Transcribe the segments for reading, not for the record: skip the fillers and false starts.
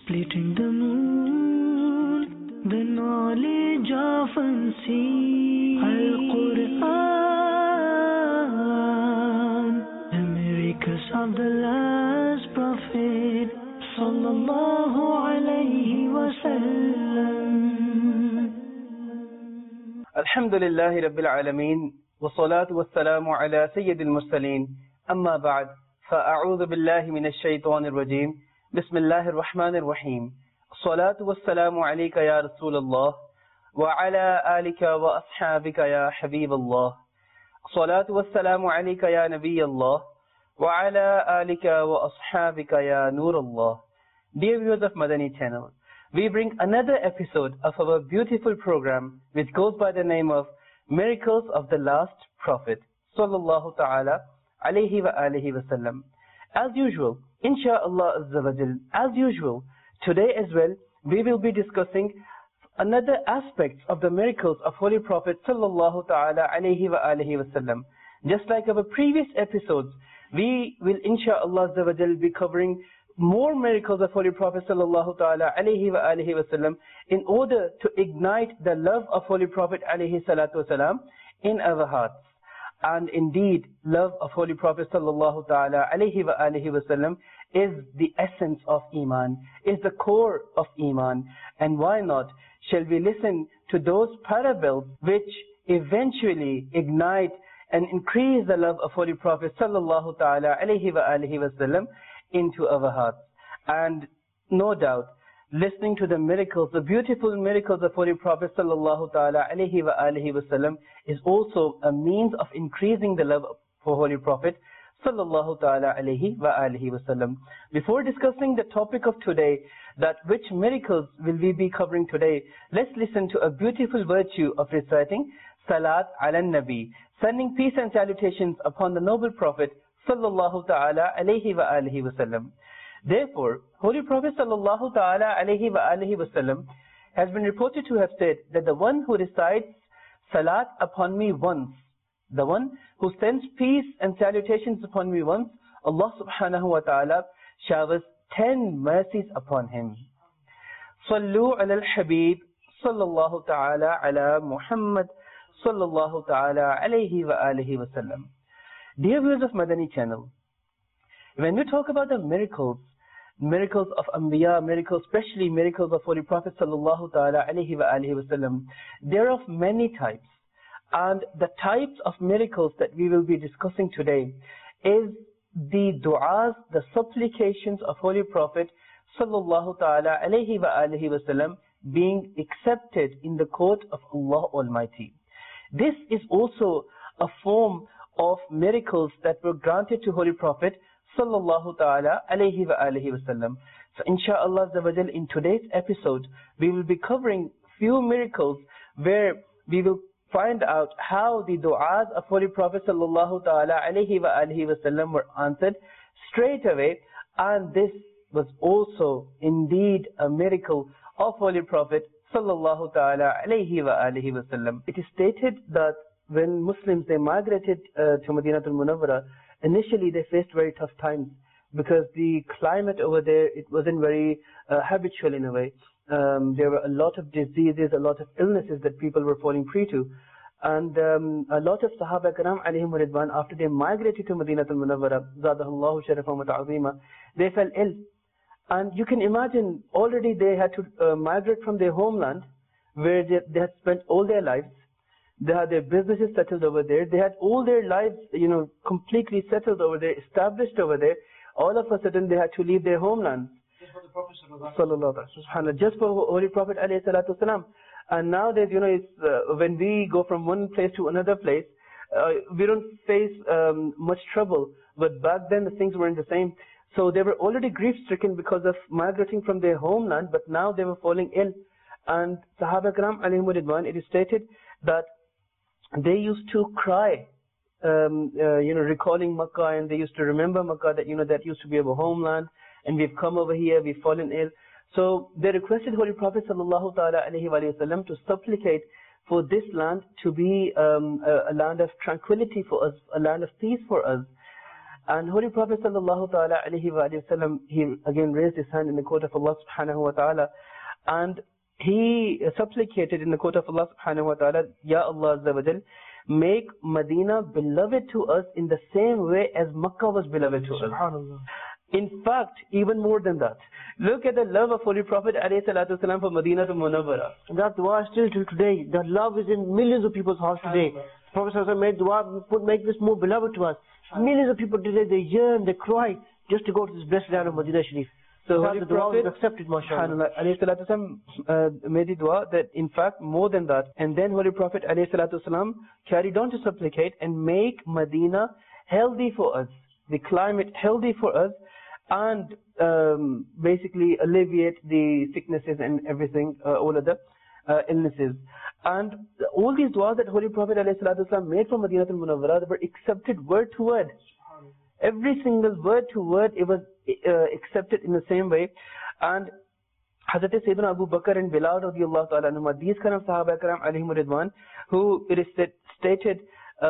splitting the moon, the knowledge of unseen. Al-Quran, the miracles of the last prophet, sallallahu alayhi wa sallam. Alhamdulillahi Rabbil Alameen, wa salatu wa salamu ala Sayyidil Mursaleen, amma ba'd, fa'a'udhu billahi minash shaytanir rajeem. Bismillahir Rahmanir Rahim. Salatu wassalamu alayka ya Rasulullah wa ala alika wa ashabika ya Habiballah. Salatu wassalamu alayka ya Nabiyallah wa ala alika wa ashabika ya Nurullah. Dear viewers of Madani channel, we bring another episode of our beautiful program which goes by the name of Miracles of the Last Prophet sallallahu ta'ala alayhi wa alihi wa sallam. As usual, Insha'Allah Azza wa Jal, as usual, today as well, we will be discussing another aspect of the miracles of Holy Prophet sallallahu ta'ala alayhi wa alihi wa sallam. Just like our previous episodes, we will Insha'Allah Azza wa Jal be covering more miracles of Holy Prophet sallallahu ta'ala alayhi wa alihi wa sallam in order to ignite the love of Holy Prophet alayhi salatu wa salam in our hearts. And indeed, love of Holy Prophet sallallahu ta'ala alayhi wa alihi wa sallam is the essence of Iman, is the core of Iman. And why not? Shall we listen to those parables which eventually ignite and increase the love of Holy Prophet sallallahu ta'ala alayhi wa alihi wa sallam into our hearts. And no doubt, listening to the miracles, the beautiful miracles of Holy Prophet sallallahu ta'ala alayhi wa alihi wa sallam is also a means of increasing the love for Holy Prophet sallallahu ta'ala alayhi wa alihi wa sallam. Before discussing the topic of today, that which miracles will we be covering today, let's listen to a beautiful virtue of reciting Salat ala Nabi, sending peace and salutations upon the noble Prophet sallallahu ta'ala alayhi wa alihi wa sallam. Therefore, Holy Prophet sallallahu ta'ala alayhi wa alihi wa sallam has been reported to have said that the one who recites salat upon me once, the one who sends peace and salutations upon me once, Allah subhanahu wa ta'ala showers 10 mercies upon him. Sallu ala al-Habib sallallahu ta'ala ala Muhammad sallallahu ta'ala alayhi wa alihi wa sallam. Dear viewers of Madani channel, when we talk about the miracles of Anbiya, miracles, especially miracles of Holy Prophet sallallahu ta'ala alayhi wa alihi wa sallam, they're of many types. And the types of miracles that we will be discussing today is the du'as, the supplications of Holy Prophet sallallahu ta'ala alayhi wa alihi wa sallam being accepted in the court of Allah Almighty. This is also a form of miracles that were granted to Holy Prophet sallallahu ta'ala alayhi wa alihi wa sallam. So insha'Allah in today's episode, we will be covering few miracles where we will find out how the du'as of Holy Prophet sallallahu ta'ala alayhi wa alihi wa sallam were answered straight away. And this was also indeed a miracle of Holy Prophet sallallahu ta'ala alayhi wa alihi wa sallam. It is stated that when Muslims, they migrated to Madinatul Munawwara, initially they faced very tough times because the climate over there, it wasn't very habitual in a way. There were a lot of diseases, a lot of illnesses that people were falling prey to. And a lot of Sahaba Karam alayhim ridwan, after they migrated to Madinatul Munawwara, zadahullahu sharafan wa ta'zima, they fell ill. And you can imagine, already they had to migrate from their homeland where they had spent all their lives. They had their businesses settled over there. They had all their lives, completely settled over there, established over there. All of a sudden, they had to leave their homelands. Just for the Prophet sallallahu just for Holy Prophet alayhi salatu wasalam. And nowadays, when we go from one place to another place, we don't face much trouble. But back then, the things weren't the same. So they were already grief-stricken because of migrating from their homeland, but now they were falling ill. And Sahaba Karam alayhim ridwan, it is stated that they used to cry, recalling Makkah, and they used to remember Makkah, that, that used to be our homeland, and we've come over here, we've fallen ill. So they requested Holy Prophet sallallahu ta'ala alayhi wa sallam to supplicate for this land to be a land of tranquility for us, a land of peace for us. And Holy Prophet sallallahu ta'ala alayhi wa sallam, he again raised his hand in the court of Allah subhanahu wa ta'ala, and he supplicated in the court of Allah subhanahu wa ta'ala, Ya Allah Azza wa Jal, make Medina beloved to us in the same way as Makkah was beloved to us. SubhanAllah. In fact, even more than that. Look at the love of Holy Prophet ﷺ for Medina to Munawwara. That dua is still till today. That love is in millions of people's hearts today. Prophet ﷺ made dua, make this more beloved to us. Millions of people today, they yearn, they cry just to go to this blessed land of Medina Sharif. So Holy the dua Prophet was accepted, mashallah. ﷺ made the dua that in fact more than that. And then Holy Prophet ﷺ carried on to supplicate and make Medina healthy for us, the climate healthy for us, and basically alleviate the sicknesses and everything, all of the illnesses. And all these du'as that Holy Prophet ﷺ made from Madinatul Munawwara were accepted word to word. Every single word to word, it was accepted in the same way. And Hazrat Sayyidina Abu Bakr and Bilal radiallahu ta'ala anhuma, these kind of Sahaba Karam alayhim ridwan, who it is stated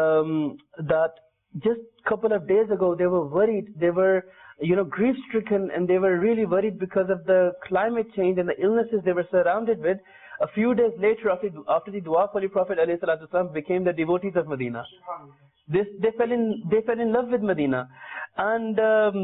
that just a couple of days ago they were worried, they were grief stricken, and they were really worried because of the climate change and the illnesses they were surrounded with. A few days later, after the dua, Holy Prophet ﷺ became the devotees of Medina. They fell in love with Medina, and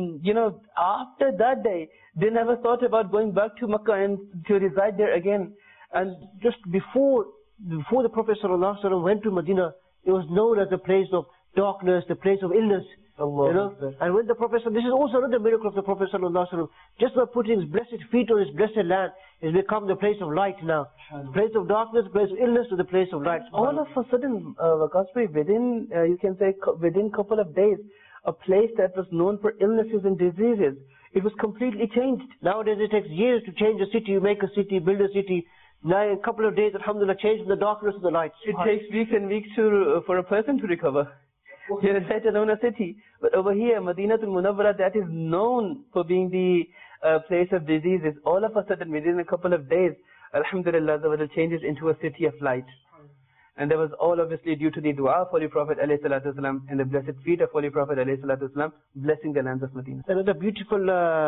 after that day, they never thought about going back to Makkah and to reside there again. And just before the Prophet ﷺ went to Medina, it was known as the place of darkness, the place of illness. Allah. And when the Prophet, this is also another miracle of the Prophet ﷺ, just by putting his blessed feet on his blessed land, it's become the place of light now. The place of darkness, the place of illness, to the place of light. All of a sudden, Waqasbi, within, you can say, within a couple of days, a place that was known for illnesses and diseases, it was completely changed. Nowadays it takes years to change a city, make a city, build a city. Now in a couple of days, alhamdulillah, change from the darkness to the light. It takes weeks and weeks for a person to recover. Here, let alone a city. But over here, Madinatul Munawwara, that is known for being the place of diseases. All of a sudden, within a couple of days, alhamdulillah, the changes into a city of light. And that was all obviously due to the dua of Holy Prophet ﷺ and the blessed feet of Holy Prophet ﷺ blessing the lands of Medina. Another beautiful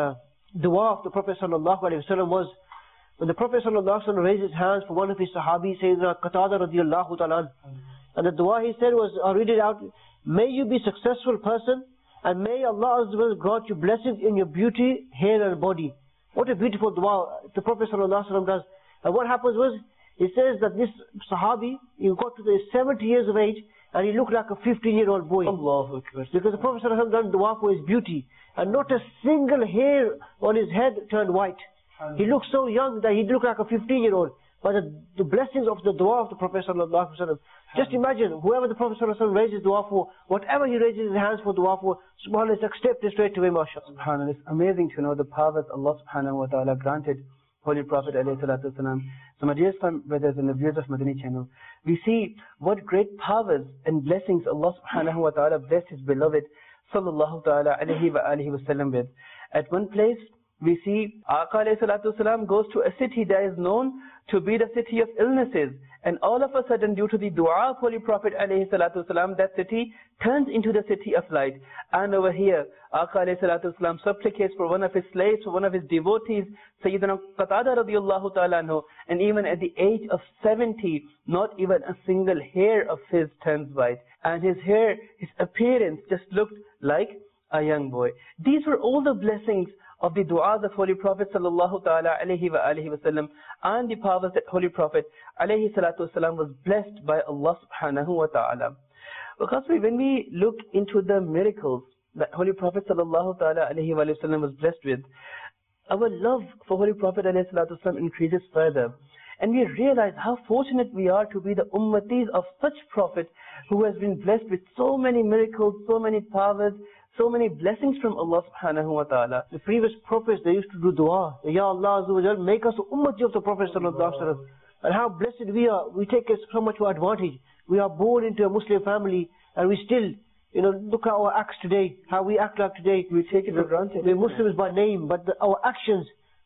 dua of the Prophet ﷺ was when the Prophet ﷺ raised his hands for one of his sahabis, Sayyidina Qatada radiallahu ta'ala. And the dua he said was, I'll read it out. May you be a successful person, and may Allah Azza wa Jalla grant you blessings in your beauty, hair and body. What a beautiful dua the Prophet ﷺ does. And what happens was, he says that this Sahabi, he got to the 70 years of age, and he looked like a 15-year-old boy. Allahu Akbar. Because the Prophet ﷺ done dua for his beauty, and not a single hair on his head turned white. He looked so young that he looked like a 15-year-old. But the blessings of the dua of the Prophet ﷺ. Just imagine, whoever the Prophet ﷺ raises dua for, whatever he raises his hands for dua for, subhanAllah, it's accepted straight away, mashallah. SubhanAllah, it's amazing to know the powers Allah subhanahu wa ta'ala granted Holy Prophet ﷺ. So my dear brothers and the viewers of Madani channel, we see what great powers and blessings Allah subhanahu wa ta'ala blessed His beloved sallallahu ta'ala alayhi wa alihi wa sallam with. At one place, we see Aqa alayhi salatu wasalam goes to a city that is known to be the city of illnesses, and all of a sudden, due to the dua of Holy Prophet alayhi salatu wasalam, that city turns into the city of light. And over here, Aqa alayhi salatu wasalam supplicates for one of his slaves, for one of his devotees, Sayyidina Qatada radiallahu ta'ala anhu, and even at the age of 70, not even a single hair of his turns white. And his hair, his appearance just looked like a young boy. These were all the blessings of the du'as of Holy Prophet sallallahu ta'ala alayhi wa alihi wa sallam, and the powers that Holy Prophet alayhi salatu wasalam was blessed by Allah subhanahu wa ta'ala. Because when we look into the miracles that Holy Prophet sallallahu ta'ala alayhi wa sallam was blessed with, our love for Holy Prophet alayhi salatu wasalam increases further. And we realize how fortunate we are to be the ummatis of such Prophet who has been blessed with so many miracles, so many powers, so many blessings from Allah subhanahu wa ta'ala. The previous prophets, they used to do dua. Ya Allah Azza wa Jal, make us the ummati of the Prophet sallallahu alaihi wasallam. And how blessed we are. We take it so much for advantage. We are born into a Muslim family, and we still, look at our acts today, how we act like today. We take it for granted. We're Muslims by name, but our actions,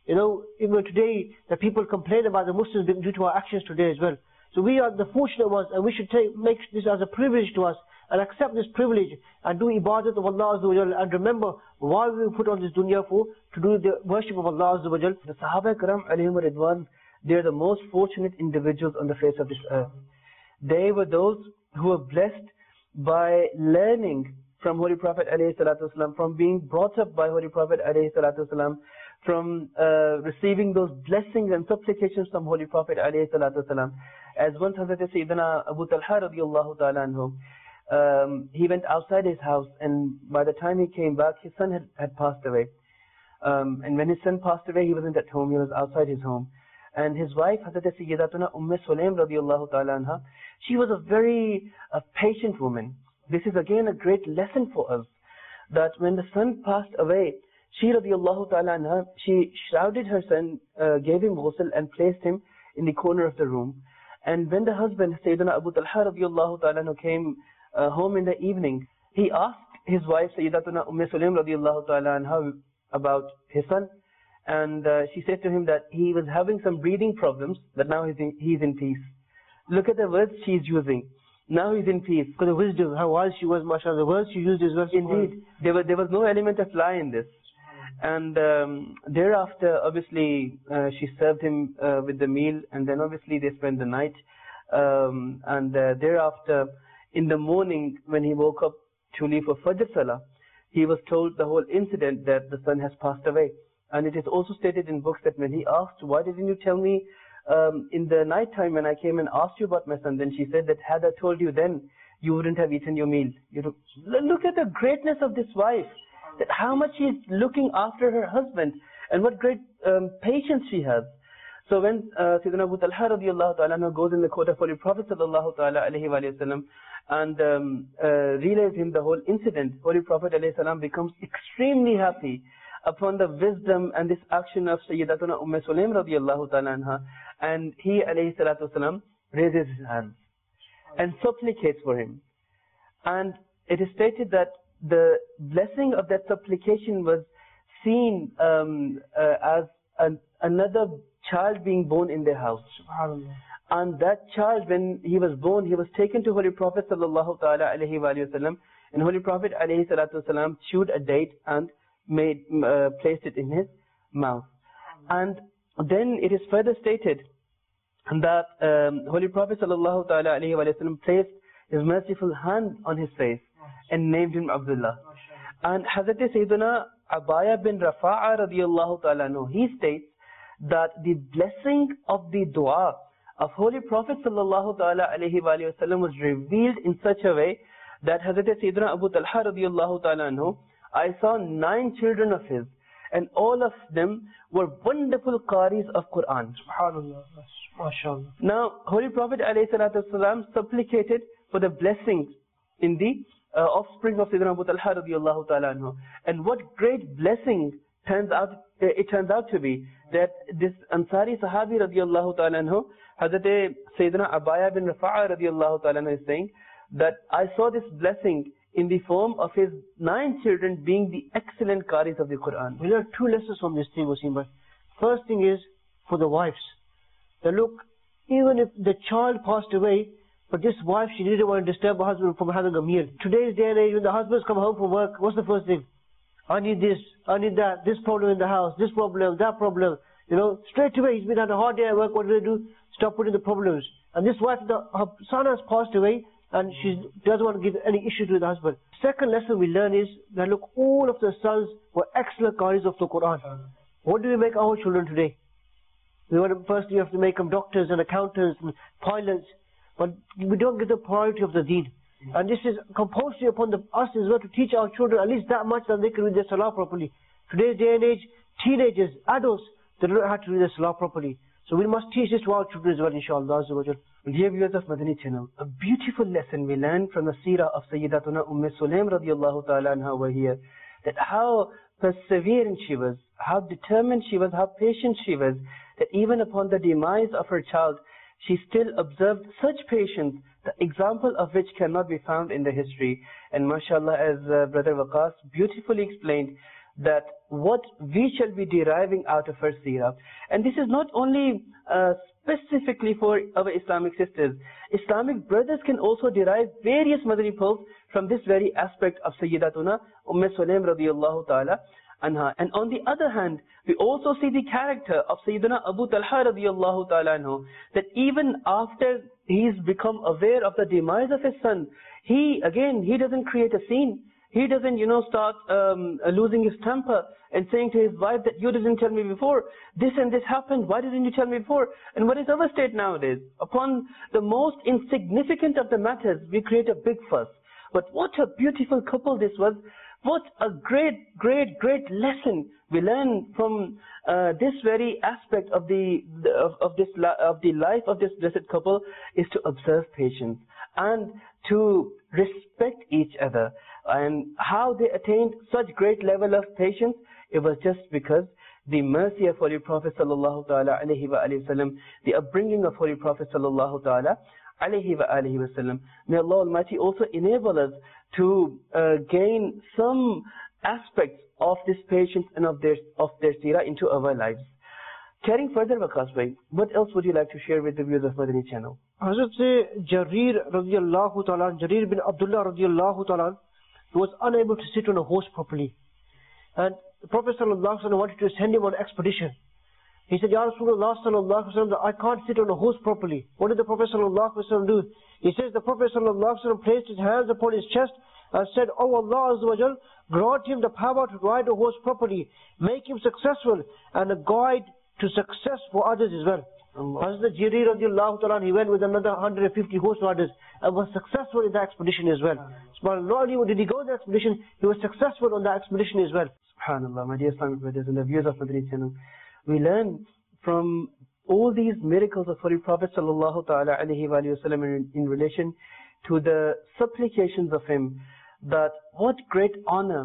even today, the people complain about the Muslims due to our actions today as well. So we are the fortunate ones, and we should make this as a privilege to us, and accept this privilege and do ibadat of Allah Azza wa Jal, and remember why we were put on this dunya for, to do the worship of Allah Azza wa Jal. The Sahaba Karam alayhim ridwan, they're the most fortunate individuals on the face of this earth. They were those who were blessed by learning from Holy Prophet alayhi salatu wasalam, from being brought up by Holy Prophet alayhi salatu wasalam, from receiving those blessings and supplications from Holy Prophet alayhi salatu wasalam. As once Hazrat Sayyidina Abu Talha radiyallahu ta'ala anhu, he went outside his house, and by the time he came back, his son had passed away. And when his son passed away, he wasn't at home, he was outside his home. And his wife, Hazrat Sayyidatuna Sulaim radiyallahu ta'ala anha, she was a very patient woman. This is again a great lesson for us, that when the son passed away, she radiyallahu ta'ala anha, she shrouded her son, gave him ghusl and placed him in the corner of the room. And when the husband, Sayyidina Abu Talha radiyallahu ta'ala anhu, came home in the evening, he asked his wife, Sayyidatuna Sulaim radiyallahu ta'ala anha, about his son. And she said to him that he was having some breathing problems, that now he's in peace. Look at the words she's using. Now he's in peace. For the wisdom, how wise she was, mashallah. The words she used is very indeed. There was no element of lie in this. And thereafter, obviously, she served him with the meal, and then obviously they spent the night. And thereafter, in the morning, when he woke up to leave for Fajr Salah, he was told the whole incident, that the son has passed away. And it is also stated in books that when he asked, why didn't you tell me in the night time when I came and asked you about my son? Then she said that had I told you then, you wouldn't have eaten your meal. Look at the greatness of this wife, that how much she's looking after her husband, and what great patience she has. So when Sayyidina Abu Talha radiyallahu ta'ala goes in the court of Holy Prophet sallallahu ta'ala alayhi wa sallam, and relays him the whole incident, Holy Prophet alayhi salam becomes extremely happy upon the wisdom and this action of Sayyidatuna Sulaim radiyallahu ta'ala anha, and he alayhi salatu wasalam raises his hands and supplicates for him. And it is stated that the blessing of that supplication was seen as another child being born in their house. SubhanAllah. And that child, when he was born, he was taken to Holy Prophet sallallahu ta'ala alayhi wa sallam, and Holy Prophet alayhi salatu wasalam chewed a date and placed it in his mouth. And then it is further stated that Holy Prophet sallallahu ta'ala alayhi wa sallam placed his merciful hand on his face and named him Abdullah. And Hazrat Sayyidina Abaya bin Rafa'a radiyallahu ta'ala anhu, he states that the blessing of the dua of Holy Prophet sallallahu ta'ala alayhi wa sallam was revealed in such a way that Hazrat Sayyidina Abu Talha radiyallahu ta'ala anhu, I saw 9 children of his, and all of them were wonderful qaris of Quran. SubhanAllah. MashaAllah. Now, Holy Prophet ﷺ supplicated for the blessings in the offspring of Sayyidina Abu Talha radiyallahu ta'ala anhu. And what great blessing it turns out to be, that this Ansari Sahabi radiyallahu ta'ala anhu, Hazrat Sayyidina Abaya bin Rafa'a radiyallahu ta'ala anhu, is saying that I saw this blessing in the form of his 9 children being the excellent qaris of the Quran. We learn 2 lessons from this thing, Wasim bhai. First thing is for the wives. That look, even if the child passed away, but this wife, she didn't want to disturb her husband from having a meal. Today's day and age, when the husbands come home from work, what's the first thing? I need this, I need that, this problem in the house, this problem, that problem. Straight away, he's been had a hard day at work, what do they do? Stop putting the problems. And this wife, her son has passed away, and she doesn't want to give any issues with the husband. Second lesson we learn is that look, all of the sons were excellent qaris of the Quran. What do we make our children today? First you have to make them doctors and accountants and pilots, but we don't give the priority of the deen. And this is compulsory upon us as well to teach our children at least that much that they can read their salah properly. Today's day and age, teenagers, adults, they don't know how to read their salah properly. So we must teach this to our children as well, inshallah. Dear viewers of Madani channel, a beautiful lesson we learned from the seerah of Sayyidatuna Sulaim radiyallahu ta'ala anha over here, that how perseverant she was, how determined she was, how patient she was, that even upon the demise of her child, she still observed such patience, the example of which cannot be found in the history. And mashallah, as Brother Waqas beautifully explained, that what we shall be deriving out of her seerah. And this is not only specifically for our Islamic sisters. Islamic brothers can also derive various Madani pearls from this very aspect of Sayyidatuna Sulaim radiyallahu ta'ala anha. And on the other hand, we also see the character of Sayyidina Abu Talha radiyallahu ta'ala anhu, that even after he's become aware of the demise of his son, he doesn't create a scene. He doesn't, start losing his temper and saying to his wife that you didn't tell me before. This and this happened. Why didn't you tell me before? And what is our state nowadays? Upon the most insignificant of the matters, we create a big fuss. But what a beautiful couple this was. What a great, great, great lesson we learn from this very aspect of the life of this blessed couple, is to observe patience and to respect each other. And how they attained such great level of patience, it was just because the mercy of Holy Prophet sallallahu ta'ala alayhi wa sallam, the upbringing of Holy Prophet sallallahu ta'ala alayhi wa sallam. May Allah Almighty also enable us to gain some aspects of this patience and of their seerah into our lives. Carrying further, Waqas bhai, what else would you like to share with the viewers of Madani channel? Hazrat Jarir radiyallahu ta'ala, Jarir bin Abdullah radiyallahu ta'ala, he was unable to sit on a horse properly. And the Prophet sallallahu alaihi wasallam wanted to send him on an expedition. He said, Ya Rasulullah sallallahu alaihi wasallam, I can't sit on a horse properly. What did the Prophet sallallahu alaihi wasallam do? He says the Prophet sallallahu alaihi wasallam placed his hands upon his chest and said, Oh Allah Azza wa Jal, grant him the power to ride a horse properly, make him successful and a guide to success for others as well. Hazrat Jarir radiallahu ta'ala, he went with another 150 horse riders and was successful in the expedition as well. But not only did he go on the expedition, he was successful on the expedition as well. SubhanAllah, my dear Islamic brothers and the viewers of Madani channel, we learn from all these miracles of Holy Prophet sallallahu ta'ala alayhi wa sallam in relation to the supplications of him, that what great honor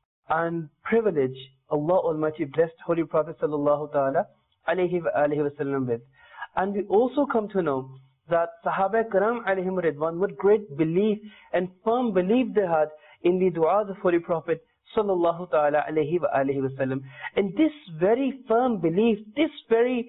and privilege Allah Almighty blessed Holy Prophet sallallahu ta'ala alayhi wa sallam with. And we also come to know that Sahaba Karam alayhim ridwan, what great belief and firm belief they had in the du'as of Holy Prophet sallallahu ta'ala alayhi wa sallam. And this very firm belief, this very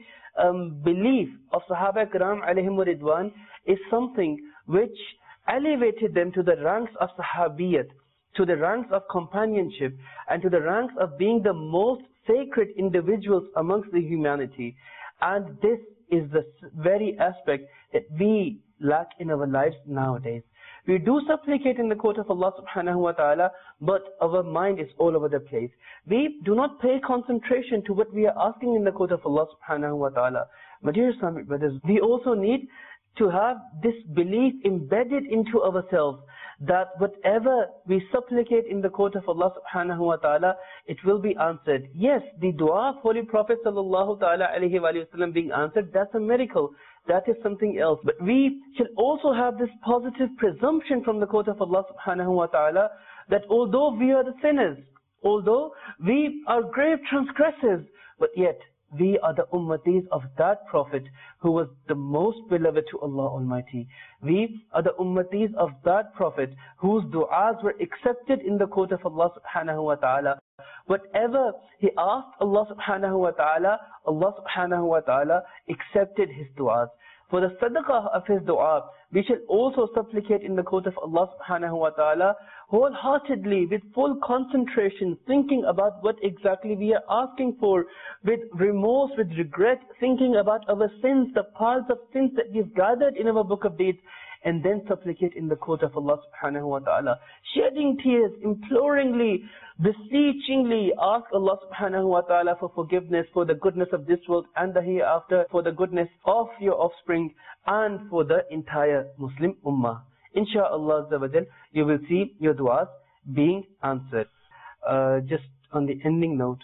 belief of Sahaba Karam alayhim ridwan is something which elevated them to the ranks of Sahabiyat, to the ranks of companionship, and to the ranks of being the most sacred individuals amongst the humanity. And this is the very aspect that we lack in our lives nowadays. We do supplicate in the court of Allah subhanahu wa ta'ala, but our mind is all over the place. We do not pay concentration to what we are asking in the court of Allah subhanahu wa ta'ala. My dear Islamic brothers, we also need to have this belief embedded into ourselves, that whatever we supplicate in the court of Allah subhanahu wa ta'ala, it will be answered. Yes, the dua of Holy Prophet sallallahu ta'ala alayhi wa sallam being answered, that's a miracle. That is something else. But we should also have this positive presumption from the court of Allah subhanahu wa ta'ala, that although we are the sinners, although we are grave transgressors, but yet we are the ummatis of that Prophet who was the most beloved to Allah Almighty. We are the ummatis of that Prophet whose du'as were accepted in the court of Allah subhanahu wa ta'ala. Whatever he asked Allah subhanahu wa ta'ala, Allah subhanahu wa ta'ala accepted his du'as. For the sadaqah of his dua, we shall also supplicate in the court of Allah subhanahu wa ta'ala wholeheartedly, with full concentration, thinking about what exactly we are asking for, with remorse, with regret, thinking about our sins, the piles of sins that we've gathered in our book of deeds, and then supplicate in the court of Allah subhanahu wa ta'ala, shedding tears, imploringly, beseechingly ask Allah subhanahu wa ta'ala for forgiveness, for the goodness of this world and the hereafter, for the goodness of your offspring, and for the entire Muslim ummah. Insha'Allah azza wa jal, you will see your du'as being answered. Just on the ending note,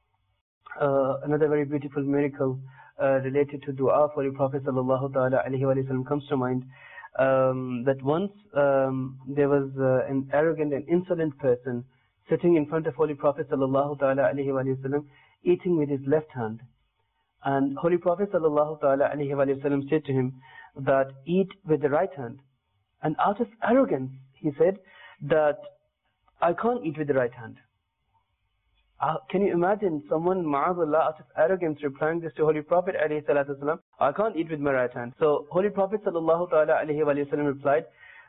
another very beautiful miracle related to dua for the Prophet sallallahu ta'ala alayhi wa sallam comes to mind. That once there was an arrogant and insolent person sitting in front of Holy Prophet sallallahu ta'ala alayhi wa sallam, eating with his left hand. And Holy Prophet sallallahu ta'ala alayhi wa sallam said to him that eat with the right hand. And out of arrogance, he said that I can't eat with the right hand. Can you imagine someone, ma'azallah, out of arrogance replying this to Holy Prophet alayhi salatu wasalam, I can't eat with my right hand. So Holy Prophet sallallahu ta'ala alayhi wa sallam replied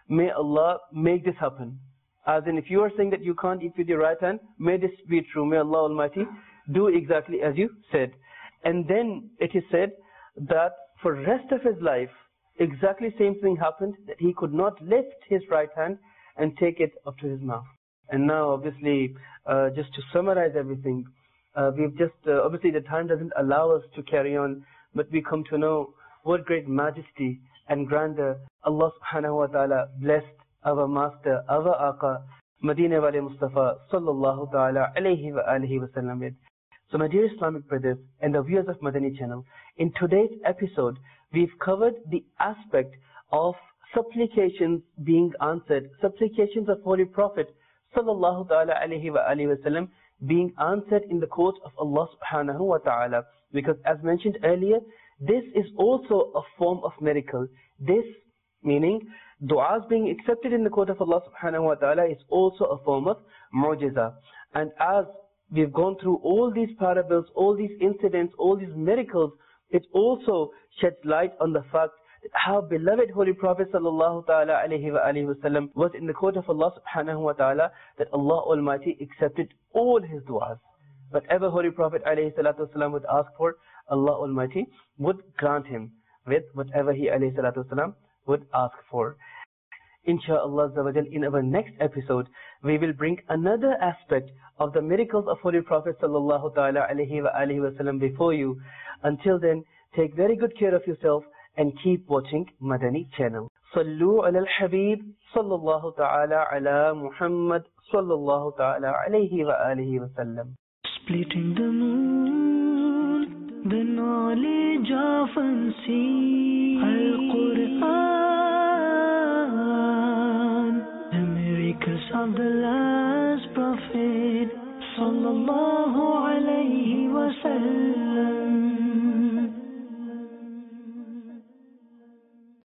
may Allah make this happen. As in, if you are saying that you can't eat with your right hand, may this be true. May Allah Almighty do exactly as you said. And then it is said that for the rest of his life, exactly same thing happened, that he could not lift his right hand and take it up to his mouth. And now, obviously, just to summarize everything, we've just, obviously the time doesn't allow us to carry on, but we come to know what great majesty and grandeur Allah subhanahu wa ta'ala blessed our master, our Aqa, Madina wale Mustafa sallallahu ta'ala alayhi wa alihi wa sallam with. So my dear Islamic brothers and the viewers of Madani channel, in today's episode, we've covered the aspect of supplications being answered, supplications of Holy Prophet sallallahu ta'ala alayhi wa alihi wa sallam being answered in the court of Allah subhanahu wa ta'ala. Because as mentioned earlier, this is also a form of miracle. This, meaning du'as being accepted in the court of Allah subhanahu wa ta'ala, is also a form of mu'jiza. And as we've gone through all these parables, all these incidents, all these miracles, it also sheds light on the fact that how beloved Holy Prophet sallallahu ta'ala alayhi wa alihi wa sallam was in the court of Allah subhanahu wa ta'ala, that Allah Almighty accepted all his du'as. Whatever Holy Prophet alayhi salatu wasalam would ask for, Allah Almighty would grant him with whatever he alayhi salatu wasalam would ask for. Insha'Allah, in our next episode, we will bring another aspect of the miracles of Holy Prophet sallallahu ta'ala alayhi wa alihi wa sallam before you. Until then, take very good care of yourself and keep watching Madani channel. Sallu ala al-Habib sallallahu ta'ala ala Muhammad sallallahu ta'ala alayhi wa alihi wa sallam. Splitting the moon, the knowledge of unseen, Al-Quran, the miracles of the last Prophet sallallahu alayhi wa sallam.